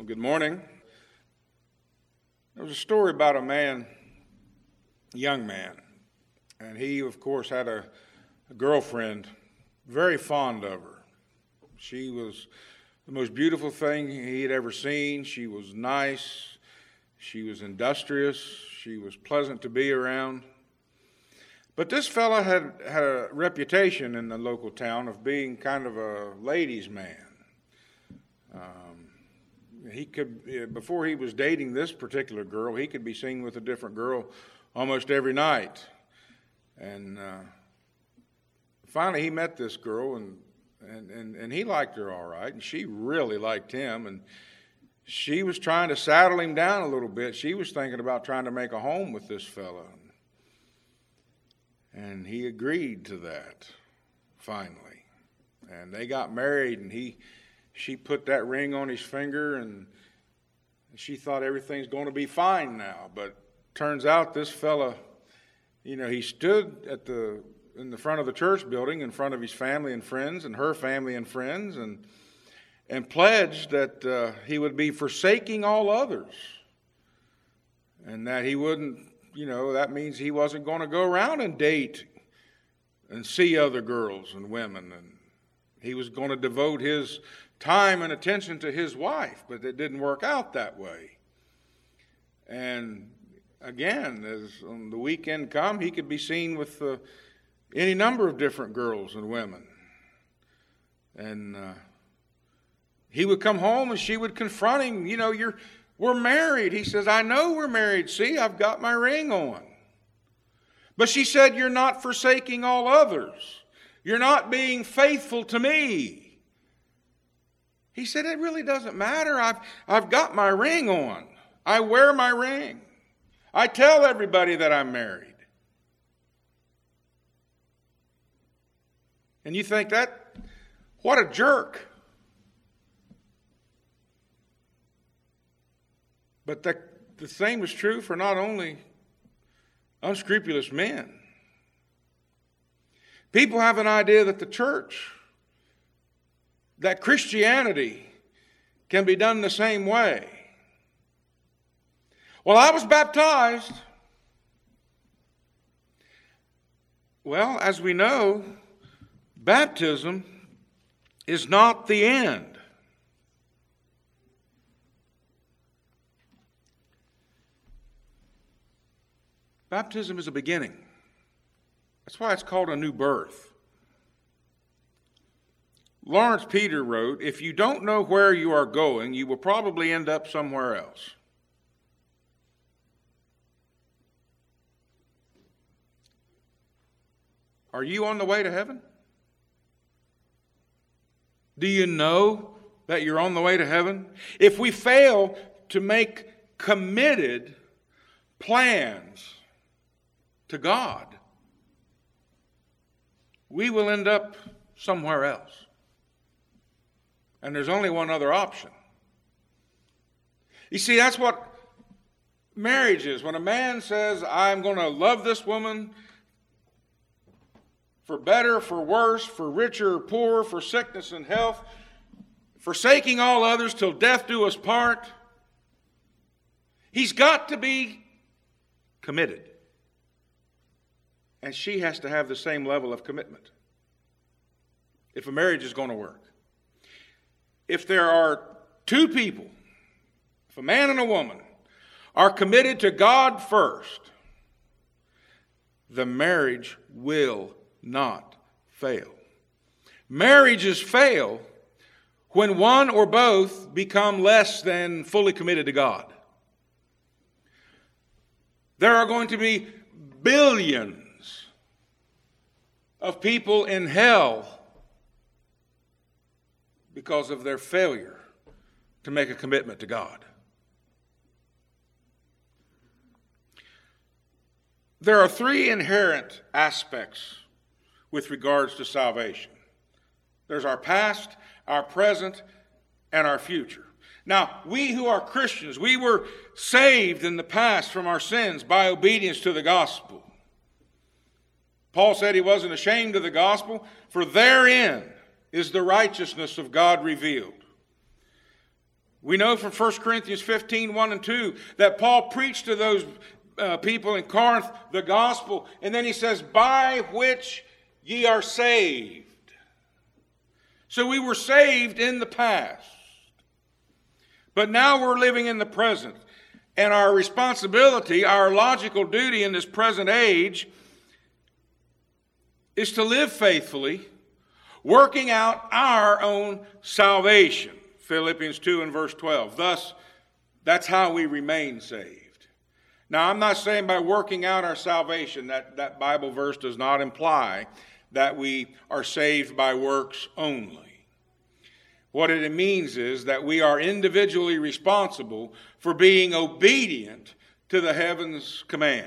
Well, good morning. There was a story about a young man, and he, of course, had a girlfriend, very fond of her. She was the most beautiful thing he had ever seen. She was nice. She was industrious. She was pleasant to be around. But this fella had a reputation in the local town of being kind of a ladies' man. Before he was dating this particular girl, he could be seen with a different girl almost every night. And finally he met this girl, and he liked her all right, and she really liked him, and she was trying to saddle him down a little bit. She was thinking about trying to make a home with this fella. And he agreed to that, finally. And they got married, and she put that ring on his finger, and she thought everything's going to be fine now. But turns out this fella, he stood in the front of the church building in front of his family and friends and her family and friends and pledged that he would be forsaking all others, and that he wouldn't, that means he wasn't going to go around and date and see other girls and women, and he was going to devote his time and attention to his wife. But it didn't work out that way. And again, as on the weekend come, he could be seen with any number of different girls and women. And he would come home and she would confront him. We're married. He says, I know we're married. See, I've got my ring on. But she said, you're not forsaking all others. You're not being faithful to me. He said, it really doesn't matter. I've got my ring on. I wear my ring. I tell everybody that I'm married. And you think what a jerk. But the same is true for not only unscrupulous men. People have an idea that the church, that Christianity can be done the same way. Well, I was baptized. Well, as we know, baptism is not the end. Baptism is a beginning. That's why it's called a new birth. Lawrence Peter wrote, if you don't know where you are going, you will probably end up somewhere else. Are you on the way to heaven? Do you know that you're on the way to heaven? If we fail to make committed plans to God, we will end up somewhere else. And there's only one other option. You see, that's what marriage is. When a man says, I'm going to love this woman for better, for worse, for richer or poorer, for sickness and health, forsaking all others till death do us part, he's got to be committed. And she has to have the same level of commitment if a marriage is going to work. If there are two people, if a man and a woman are committed to God first, the marriage will not fail. Marriages fail when one or both become less than fully committed to God. There are going to be billions of people in hell because of their failure to make a commitment to God. There are three inherent aspects with regards to salvation. There's our past, our present, and our future. Now, we who are Christians, we were saved in the past from our sins by obedience to the gospel. Paul said he wasn't ashamed of the gospel, for therein is the righteousness of God revealed. We know from 1 Corinthians 15, 1 and 2, that Paul preached to those people in Corinth the gospel, and then he says, by which ye are saved. So we were saved in the past. But now we're living in the present. And our responsibility, our logical duty in this present age is to live faithfully, working out our own salvation. Philippians 2 and verse 12. Thus, that's how we remain saved. Now, I'm not saying by working out our salvation, that Bible verse does not imply that we are saved by works only. What it means is that we are individually responsible for being obedient to the heaven's commands.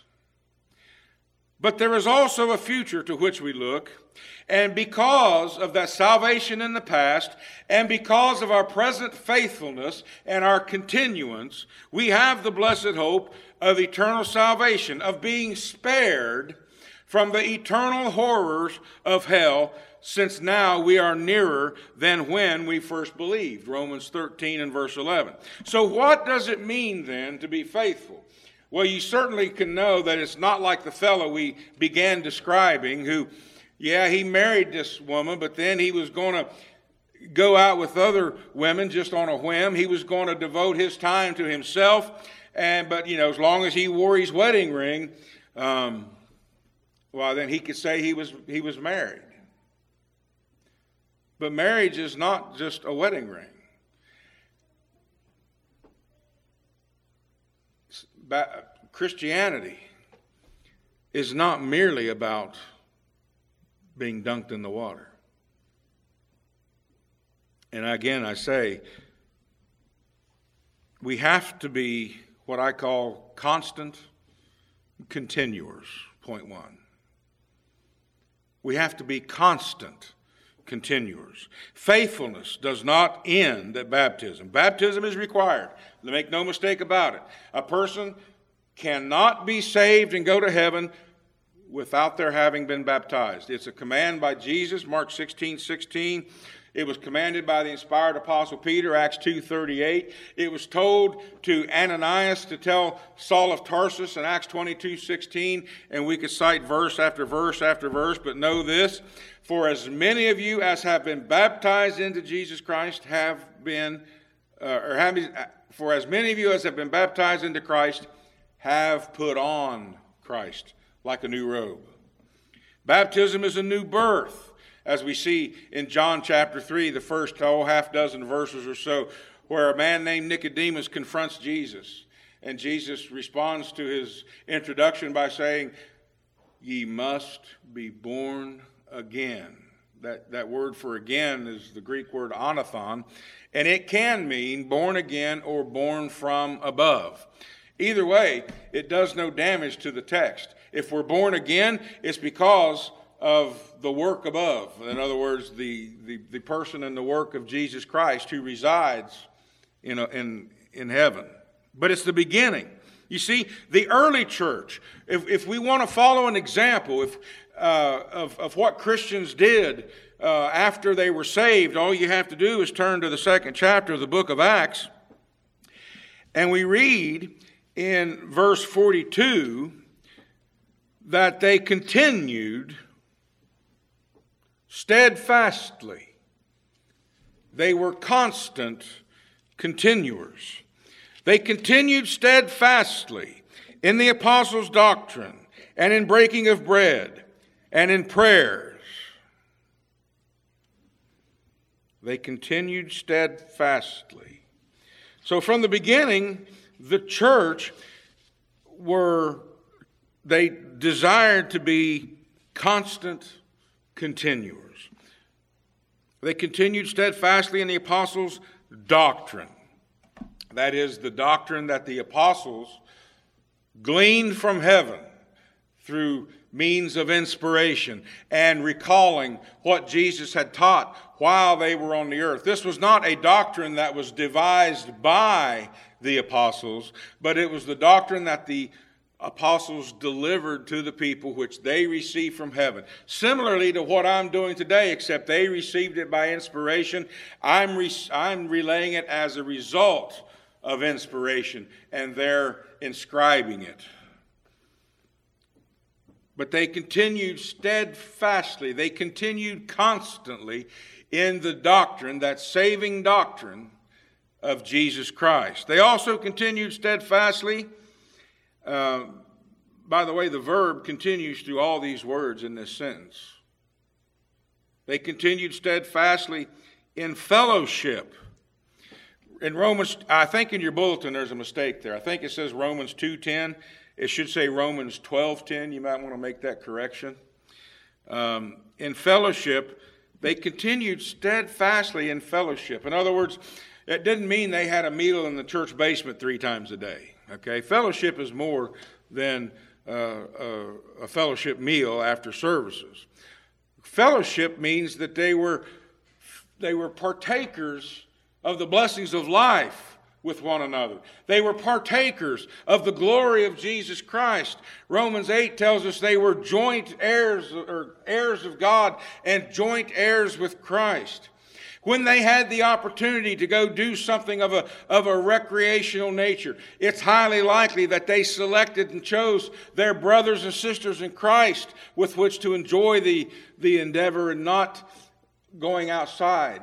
But there is also a future to which we look, and because of that salvation in the past, and because of our present faithfulness and our continuance, we have the blessed hope of eternal salvation, of being spared from the eternal horrors of hell, since now we are nearer than when we first believed. Romans 13 and verse 11. So what does it mean then to be faithful? Well, you certainly can know that it's not like the fellow we began describing who, yeah, he married this woman, but then he was going to go out with other women just on a whim. He was going to devote his time to himself. But as long as he wore his wedding ring, then he could say he was married. But marriage is not just a wedding ring. Christianity is not merely about being dunked in the water. And again, I say, we have to be what I call constant continuers, point one. We have to be constant continuers. Faithfulness does not end at baptism. Baptism is required. Make no mistake about it. A person cannot be saved and go to heaven without their having been baptized. It's a command by Jesus, Mark 16:16. It was commanded by the inspired apostle Peter, Acts 2:38. It was told to Ananias to tell Saul of Tarsus in Acts 22:16. And we could cite verse after verse after verse, but know this: for as many of you as have been baptized into Jesus Christ for as many of you as have been baptized into Christ have put on Christ like a new robe. Baptism is a new birth, as we see in John chapter 3, the first half dozen verses or so, where a man named Nicodemus confronts Jesus. And Jesus responds to his introduction by saying, ye must be born again. That word for again is the Greek word anathon, and it can mean born again or born from above. Either way, it does no damage to the text. If we're born again, it's because of the work above. In other words, the person and the work of Jesus Christ who resides in heaven. But it's the beginning. You see, the early church, if we want to follow an example of what Christians did after they were saved, all you have to do is turn to the second chapter of the book of Acts, and we read in verse 42 that they continued steadfastly. They were constant continuers. They continued steadfastly in the apostles' doctrine and in breaking of bread and in prayers. They continued steadfastly. So from the beginning, the church they desired to be constant continuers. They continued steadfastly in the apostles' doctrine. That is, the doctrine that the apostles gleaned from heaven through means of inspiration and recalling what Jesus had taught while they were on the earth. This was not a doctrine that was devised by the apostles, but it was the doctrine that the apostles delivered to the people, which they received from heaven. Similarly to what I'm doing today, except they received it by inspiration, I'm relaying it as a result of inspiration, and they're inscribing it. But they continued steadfastly, they continued constantly in the doctrine, that saving doctrine of Jesus Christ. They also continued steadfastly. By the way, the verb continues through all these words in this sentence. They continued steadfastly in fellowship. In Romans, I think in your bulletin there's a mistake there. I think it says Romans 2:10. It should say Romans 12:10. You might want to make that correction. In fellowship, they continued steadfastly in fellowship. In other words, it didn't mean they had a meal in the church basement 3 times a day. Okay, fellowship is more than a fellowship meal after services. Fellowship means that they were partakers of the blessings of life with one another. They were partakers of the glory of Jesus Christ. Romans 8 tells us they were joint heirs, or heirs of God, and joint heirs with Christ. When they had the opportunity to go do something of a recreational nature, it's highly likely that they selected and chose their brothers and sisters in Christ with which to enjoy the endeavor, and not going outside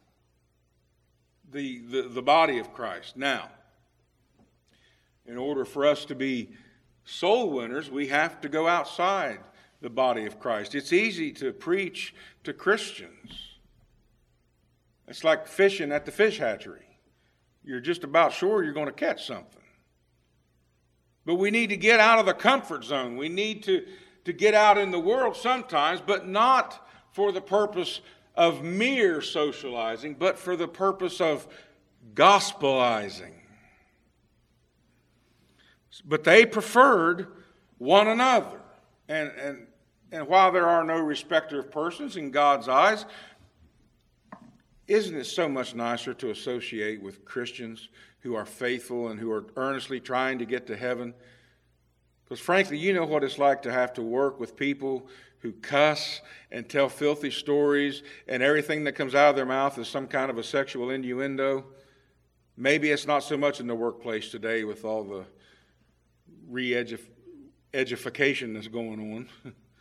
the body of Christ. Now, in order for us to be soul winners, we have to go outside the body of Christ. It's easy to preach to Christians. It's like fishing at the fish hatchery. You're just about sure you're going to catch something. But we need to get out of the comfort zone. We need to get out in the world sometimes, but not for the purpose of mere socializing, but for the purpose of gospelizing. But they preferred one another. And while there are no respecter of persons in God's eyes, isn't it so much nicer to associate with Christians who are faithful and who are earnestly trying to get to heaven? Because frankly, you know what it's like to have to work with people who cuss and tell filthy stories, and everything that comes out of their mouth is some kind of a sexual innuendo. Maybe it's not so much in the workplace today with all the re-edification that's going on.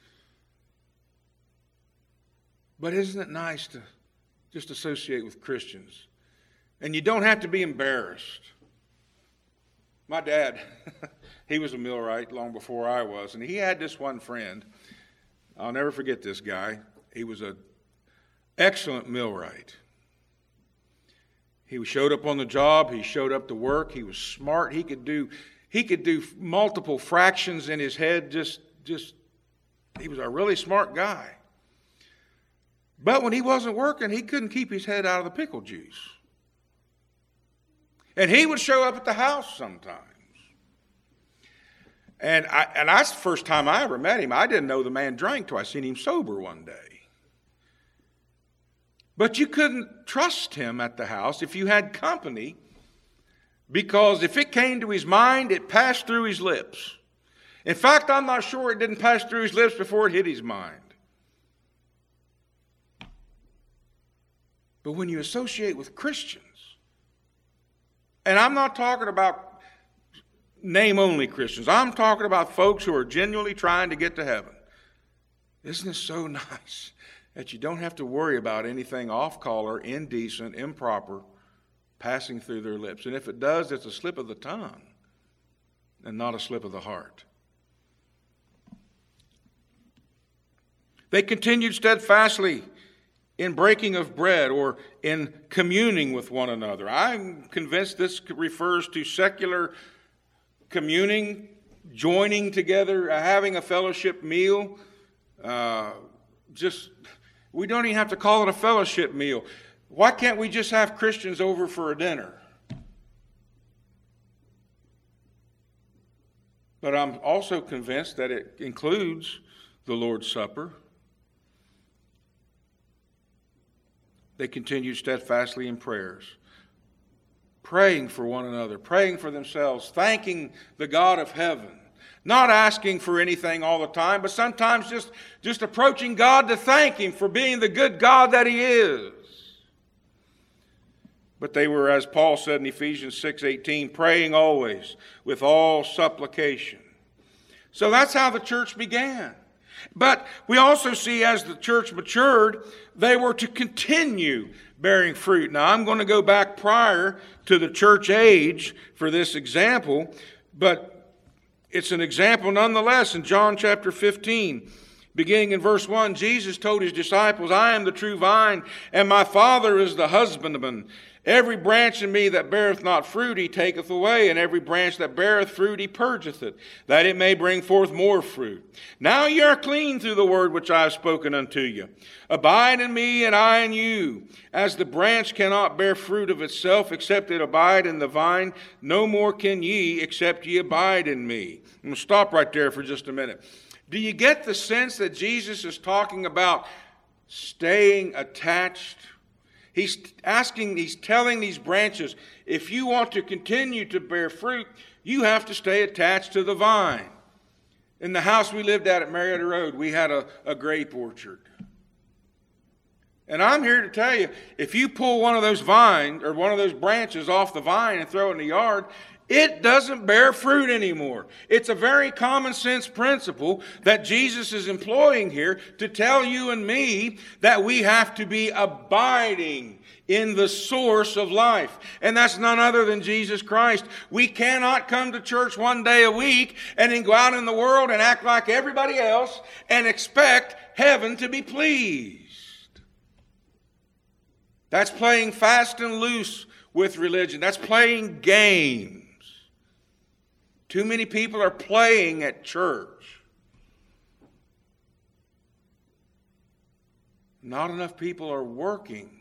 But isn't it nice to just associate with Christians? And you don't have to be embarrassed. My dad, he was a millwright long before I was, and he had this one friend. I'll never forget this guy. He was an excellent millwright. He showed up on the job. He showed up to work. He was smart. He could do multiple fractions in his head. He was a really smart guy. But when he wasn't working, he couldn't keep his head out of the pickle juice. And he would show up at the house sometimes. And that's the first time I ever met him. I didn't know the man drank till I seen him sober one day. But you couldn't trust him at the house if you had company, because if it came to his mind, it passed through his lips. In fact, I'm not sure it didn't pass through his lips before it hit his mind. But when you associate with Christians, and I'm not talking about name-only Christians, I'm talking about folks who are genuinely trying to get to heaven. Isn't it so nice that you don't have to worry about anything off-color, indecent, improper passing through their lips? And if it does, it's a slip of the tongue and not a slip of the heart. They continued steadfastly in breaking of bread, or in communing with one another. I'm convinced this refers to secular communing, joining together, having a fellowship meal. We don't even have to call it a fellowship meal. Why can't we just have Christians over for a dinner? But I'm also convinced that it includes the Lord's Supper. They continued steadfastly in prayers, praying for one another, praying for themselves, thanking the God of heaven Not asking for anything all the time, but sometimes just approaching God to thank Him for being the good God that He is. But they were, as Paul said in Ephesians 6:18, praying always with all supplication. So that's how the church began. But we also see as the church matured, they were to continue bearing fruit. Now I'm going to go back prior to the church age for this example, but it's an example nonetheless. In John chapter 15, beginning in verse 1, Jesus told His disciples, I am the true vine, and my Father is the husbandman. Every branch in me that beareth not fruit He taketh away, and every branch that beareth fruit He purgeth it, that it may bring forth more fruit. Now ye are clean through the word which I have spoken unto you. Abide in me, and I in you. As the branch cannot bear fruit of itself, except it abide in the vine, no more can ye, except ye abide in me. I'm going to stop right there for just a minute. Do you get the sense that Jesus is talking about staying attached? He's telling these branches, if you want to continue to bear fruit, you have to stay attached to the vine. In the house we lived at Marietta Road, we had a grape orchard. And I'm here to tell you, if you pull one of those vines or one of those branches off the vine and throw it in the yard, it doesn't bear fruit anymore. It's a very common sense principle that Jesus is employing here to tell you and me that we have to be abiding in the source of life. And that's none other than Jesus Christ. We cannot come to church one day a week and then go out in the world and act like everybody else and expect heaven to be pleased. That's playing fast and loose with religion. That's playing games. Too many people are playing at church. Not enough people are working.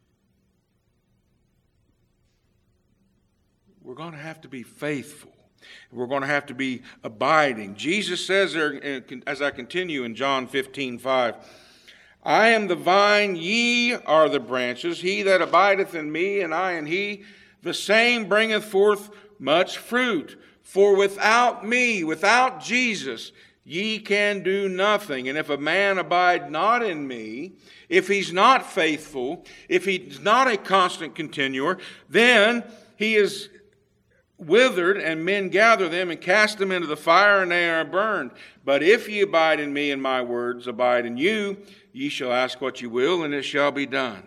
We're going to have to be faithful. We're going to have to be abiding. Jesus says there, as I continue in John 15:5, I am the vine, ye are the branches. He that abideth in me, and I in he, the same bringeth forth much fruit. For without me, without Jesus, ye can do nothing. And if a man abide not in me, if he's not faithful, if he's not a constant continuer, then he is withered, and men gather them and cast them into the fire, and they are burned. But if ye abide in me, and my words abide in you, ye shall ask what ye will, and it shall be done.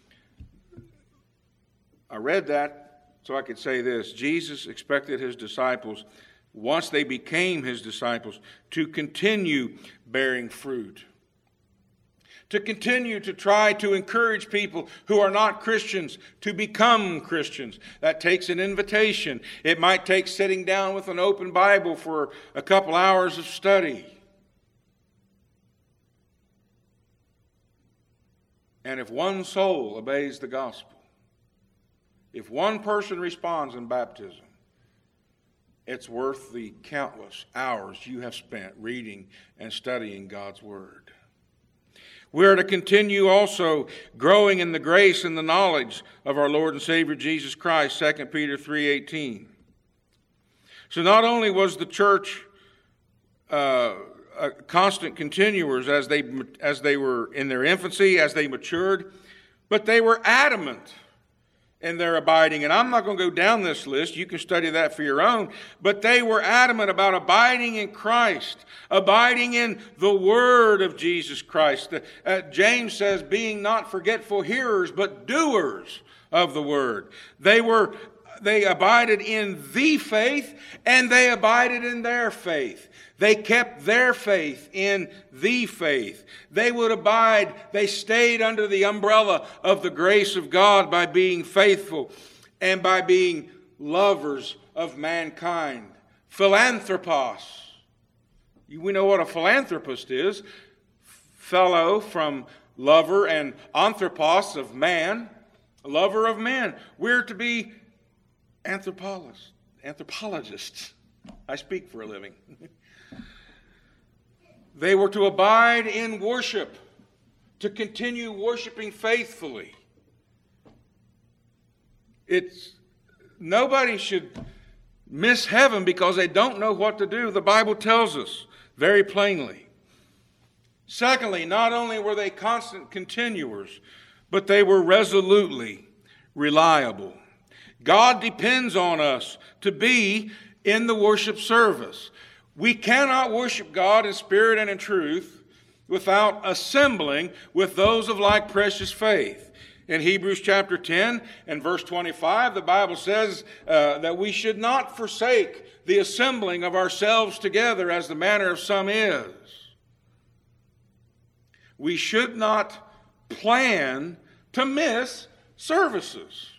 I read that so I could say this. Jesus expected His disciples, once they became His disciples, to continue bearing fruit. To continue to try to encourage people who are not Christians to become Christians. That takes an invitation. It might take sitting down with an open Bible for a couple hours of study. And if one soul obeys the gospel, if one person responds in baptism, it's worth the countless hours you have spent reading and studying God's Word. We're to continue also growing in the grace and the knowledge of our Lord and Savior Jesus Christ, 2 Peter 3:18. So not only was the church constant continuers as they were in their infancy, as they matured, but they were adamant in their abiding. And I'm not going to go down this list. You can study that for your own. But they were adamant about abiding in Christ, abiding in the Word of Jesus Christ. James says, being not forgetful hearers, but doers of the Word. They abided in the faith, and they abided in their faith. They kept their faith in the faith. They would abide. They stayed under the umbrella of the grace of God by being faithful and by being lovers of mankind. Philanthropos. We know what a philanthropist is. Fellow from lover, and anthropos of man, lover of men. We're to be anthropologists. I speak for a living. They were to abide in worship, to continue worshiping faithfully. Nobody should miss heaven because they don't know what to do. The Bible tells us very plainly. Secondly, not only were they constant continuers, but they were resolutely reliable. God depends on us to be in the worship service. We cannot worship God in spirit and in truth without assembling with those of like precious faith. In Hebrews chapter 10 and verse 25, the Bible says that we should not forsake the assembling of ourselves together as the manner of some is. We should not plan to miss services.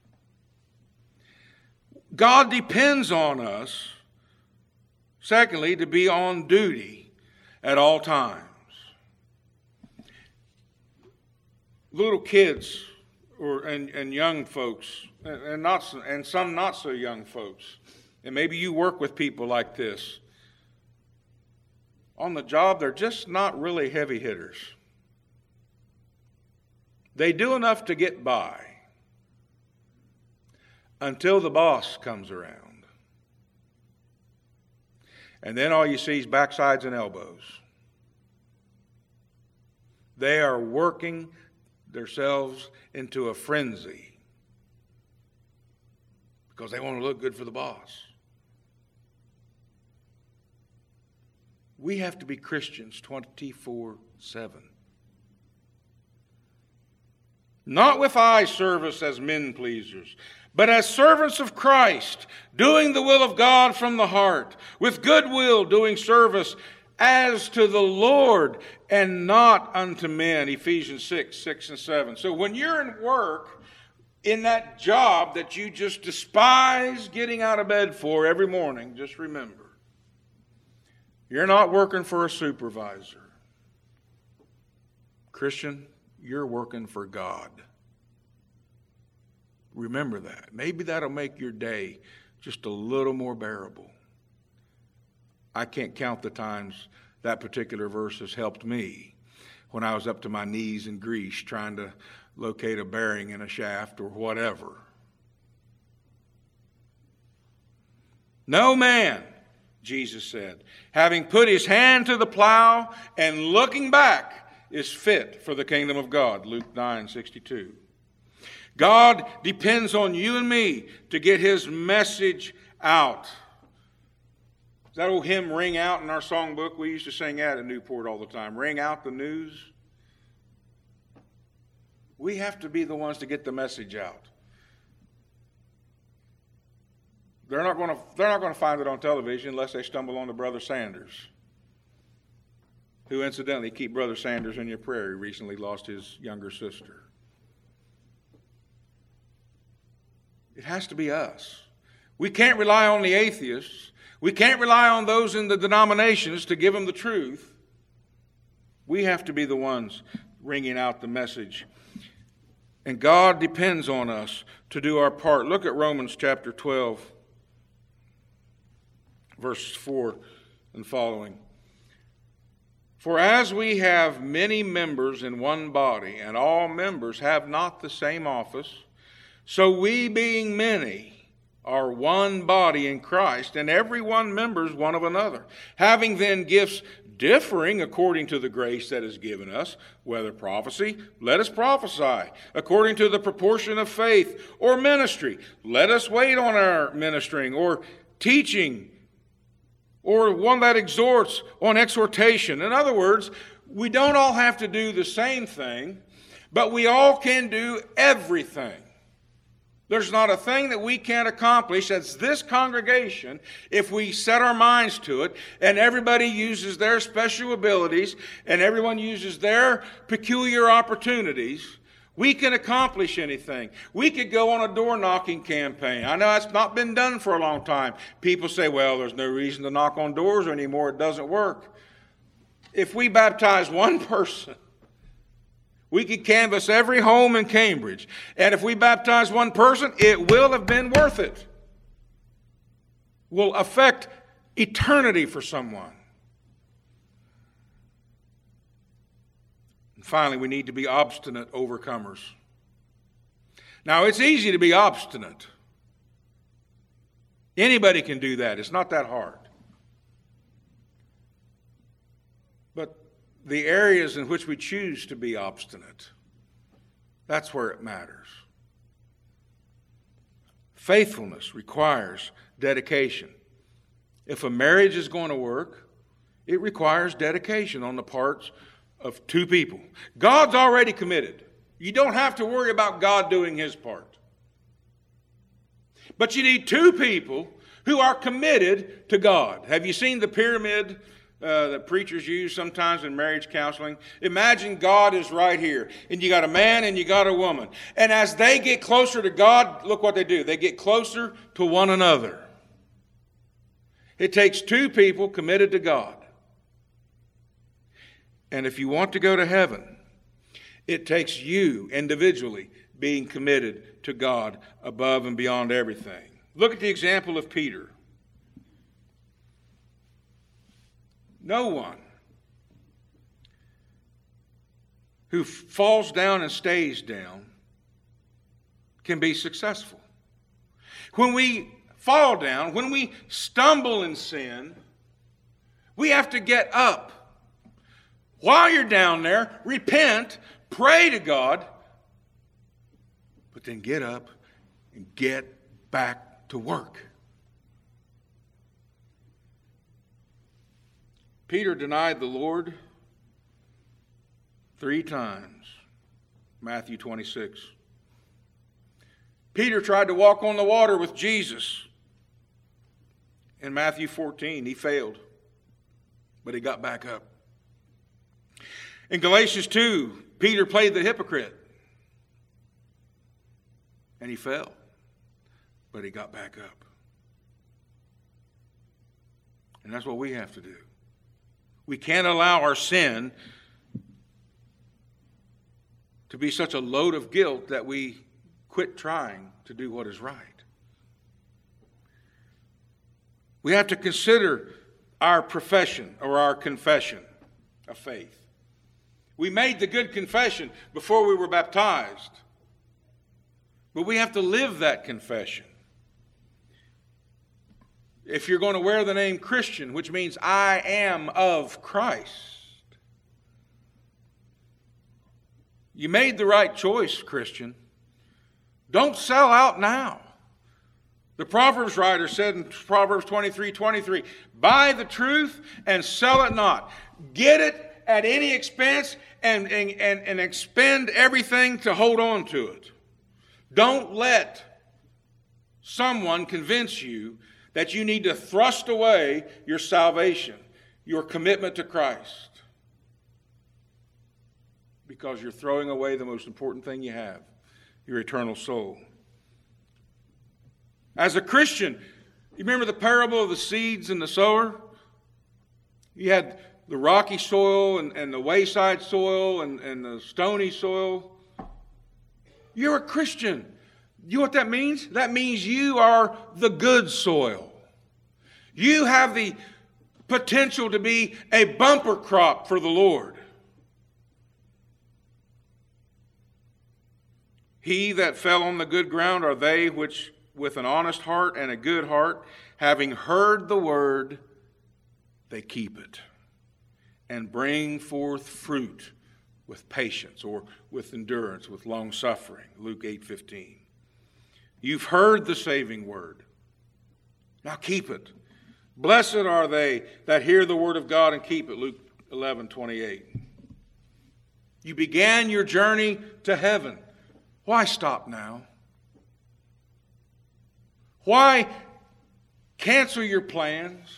God depends on us, secondly, to be on duty at all times. Little kids and young folks, and some not so young folks, and maybe you work with people like this. On the job, they're just not really heavy hitters. They do enough to get by until the boss comes around. And then all you see is backsides and elbows. They are working themselves into a frenzy because they want to look good for the boss. We have to be Christians 24/7. Not with eye service as men pleasers, but as servants of Christ, doing the will of God from the heart, with good will doing service as to the Lord and not unto men. Ephesians 6 and 7. So when you're in work, in that job that you just despise getting out of bed for every morning, just remember, you're not working for a supervisor. Christian, you're working for God. Remember that. Maybe that'll make your day just a little more bearable. I can't count the times that particular verse has helped me when I was up to my knees in grease trying to locate a bearing in a shaft or whatever. No man, Jesus said, having put his hand to the plow and looking back, is fit for the kingdom of God. Luke 9:62. God depends on you and me to get his message out. That old hymn, Ring Out, in our songbook, we used to sing that at Newport all the time. Ring out the news. We have to be the ones to get the message out. They're not going to find it on television unless they stumble on to Brother Sanders, who incidentally, keep Brother Sanders in your prayer. He recently lost his younger sister. It has to be us. We can't rely on the atheists. We can't rely on those in the denominations to give them the truth. We have to be the ones ringing out the message. And God depends on us to do our part. Look at Romans chapter 12, verses 4 and following. For as we have many members in one body, and all members have not the same office, so we being many are one body in Christ, and every one members one of another. Having then gifts differing according to the grace that is given us, whether prophecy, let us prophesy. According to the proportion of faith, or ministry, let us wait on our ministering, or teaching, or one that exhorts on exhortation. In other words, we don't all have to do the same thing, but we all can do everything. There's not a thing that we can't accomplish as this congregation if we set our minds to it and everybody uses their special abilities and everyone uses their peculiar opportunities. We can accomplish anything. We could go on a door-knocking campaign. I know that's not been done for a long time. People say, well, there's no reason to knock on doors anymore. It doesn't work. If we baptize one person, we could canvass every home in Cambridge. And if we baptize one person, it will have been worth it. Will affect eternity for someone. And finally, we need to be obstinate overcomers. Now, it's easy to be obstinate. Anybody can do that. It's not that hard. But the areas in which we choose to be obstinate, that's where it matters. Faithfulness requires dedication. If a marriage is going to work, it requires dedication on the parts of two people. God's already committed. You don't have to worry about God doing his part. But you need two people who are committed to God. Have you seen the pyramid that preachers use sometimes in marriage counseling? Imagine God is right here, and you got a man and you got a woman. And as they get closer to God, look what they do. They get closer to one another. It takes two people committed to God. And if you want to go to heaven, it takes you individually being committed to God above and beyond everything. Look at the example of Peter. No one who falls down and stays down can be successful. When we fall down, when we stumble in sin, we have to get up. While you're down there, repent, pray to God, but then get up and get back to work. Peter denied the Lord 3 times. Matthew 26. Peter tried to walk on the water with Jesus. In Matthew 14, he failed, but he got back up. In Galatians 2, Peter played the hypocrite, and he fell, but he got back up. And that's what we have to do. We can't allow our sin to be such a load of guilt that we quit trying to do what is right. We have to consider our profession or our confession of faith. We made the good confession before we were baptized, but we have to live that confession. If you're going to wear the name Christian, which means I am of Christ, you made the right choice, Christian. Don't sell out now. The Proverbs writer said in Proverbs 23:23, buy the truth and sell it not. Get it at any expense and expend everything to hold on to it. Don't let someone convince you that you need to thrust away your salvation, your commitment to Christ, because you're throwing away the most important thing you have, your eternal soul. As a Christian, you remember the parable of the seeds and the sower? You had the rocky soil and the wayside soil and the stony soil. You're a Christian. You know what that means? That means you are the good soil. You have the potential to be a bumper crop for the Lord. He that fell on the good ground are they which with an honest heart and a good heart, having heard the word, they keep it and bring forth fruit with patience or with endurance, with long suffering. Luke 8:15. You've heard the saving word. Now keep it. Blessed are they that hear the word of God and keep it. Luke 11:28. You began your journey to heaven. Why stop now? Why cancel your plans?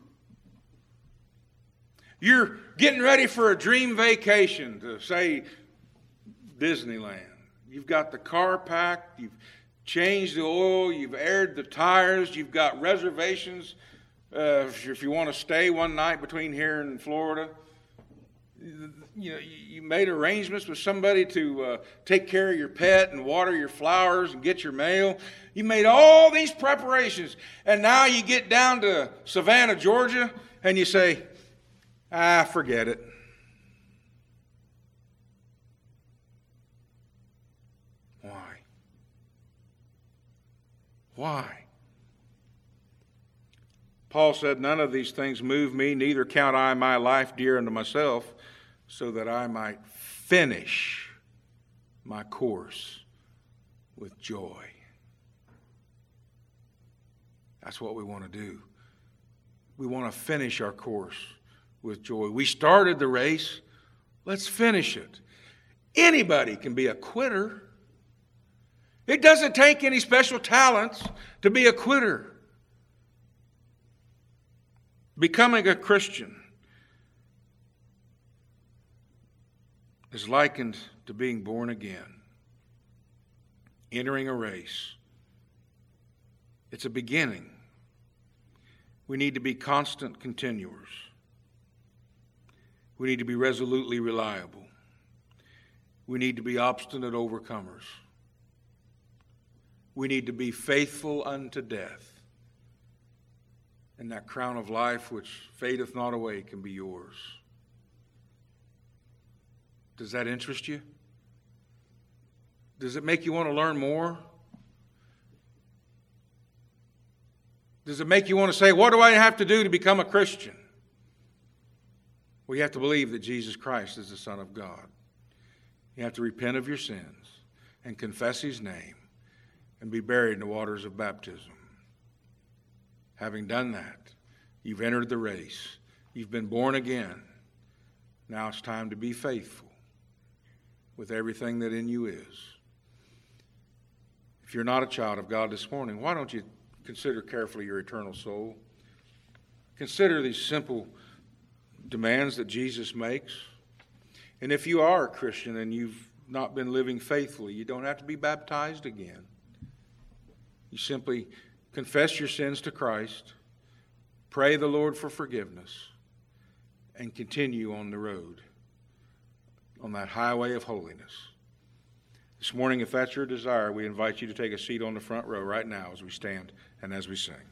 You're getting ready for a dream vacation to, say, Disneyland. You've got the car packed, you've changed the oil, you've aired the tires, you've got reservations if you want to stay one night between here and Florida. You know, you made arrangements with somebody to take care of your pet and water your flowers and get your mail. You made all these preparations, and now you get down to Savannah, Georgia, and you say, forget it. Why? Why? Paul said, "None of these things move me, neither count I my life dear unto myself, so that I might finish my course with joy." That's what we want to do. We want to finish our course with joy. We started the race. Let's finish it. Anybody can be a quitter. It doesn't take any special talents to be a quitter. Becoming a Christian is likened to being born again, entering a race. It's a beginning. We need to be constant continuers. We need to be resolutely reliable. We need to be obstinate overcomers. We need to be faithful unto death. And that crown of life which fadeth not away can be yours. Does that interest you? Does it make you want to learn more? Does it make you want to say, what do I have to do to become a Christian? Well, you have to believe that Jesus Christ is the Son of God. You have to repent of your sins and confess His name and be buried in the waters of baptism. Having done that, you've entered the race. You've been born again. Now it's time to be faithful with everything that in you is. If you're not a child of God this morning, why don't you consider carefully your eternal soul? Consider these simple demands that Jesus makes. And if you are a Christian and you've not been living faithfully, you don't have to be baptized again. You simply confess your sins to Christ, pray the Lord for forgiveness, and continue on the road, on that highway of holiness. This morning, if that's your desire, we invite you to take a seat on the front row right now as we stand and as we sing.